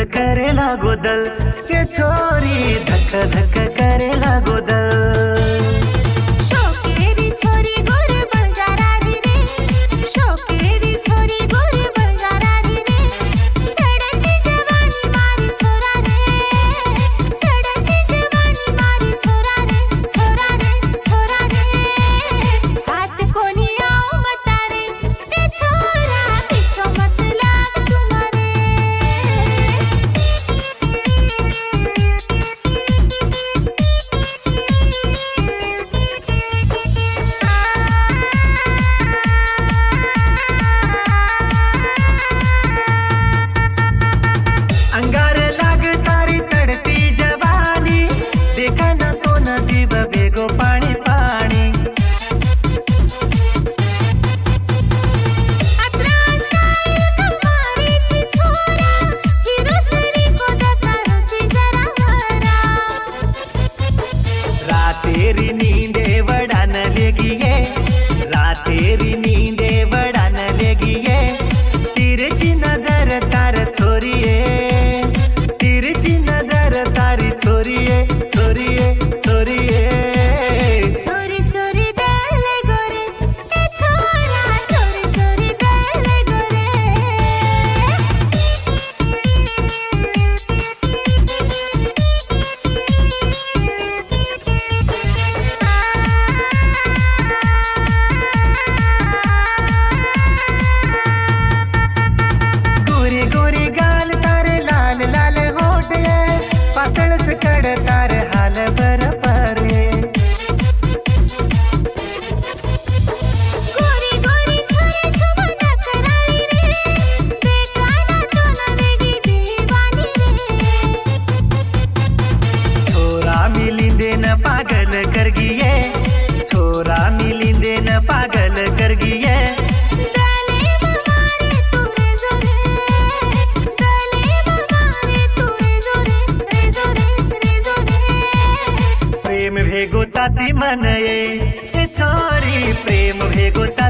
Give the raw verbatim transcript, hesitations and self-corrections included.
करेला गोदल के छोरी धक धक करेला गोदल। शोकेरी छोरी गोरे बंजारा दी रे, शोकेरी छोरी गोरे बंजारा दी रे, चढ़ती जवानी मारी छोरा रे, चढ़ती जवानी मारी छोरा रे, छोरा रे, छोरा रे, हाथ कोनी आओ बता रे, ए छोरा पीछो मत लाग तुम्हारे। अंगारे लाग तारी चढ़ती जवानी, देखा न तो न जीव बेगो पानी पानी। अत्रा स्टाइल तुम्हारी ची छोरा, हीरो सरी को दकारो ची जरा हरा। रातेरी नींदे वड़ान लेगी ये, रातेरी नींदे वड़ान लेगी ये, तिरछी नजर तार छोरिए, तिरछी नजर तारी छोरिए, छोरिए, छोरिए। चोरी चोरी गले गोरे, ए छोरा चोरी चोरी गले गोरे। गोरे गोरे गाल तारे लाल लाल होठ ये, पातळ सकड़ तार हाल बर पर ये। गोरी गोरी छोरी छुमना कराई रे, बेगाना तो न वेगी दीवानी रे। छोरा मिलिंदे न पागल कर गिये, छोरा मिलिंदे न पागल कर गिये। गले मारे तूरे जोरे, गले मारे तूरे जोरे, रे जोरे, रे जोरे। प्रेम भेगो ताती मन ये, ए छोरी प्रेम भेगो ताती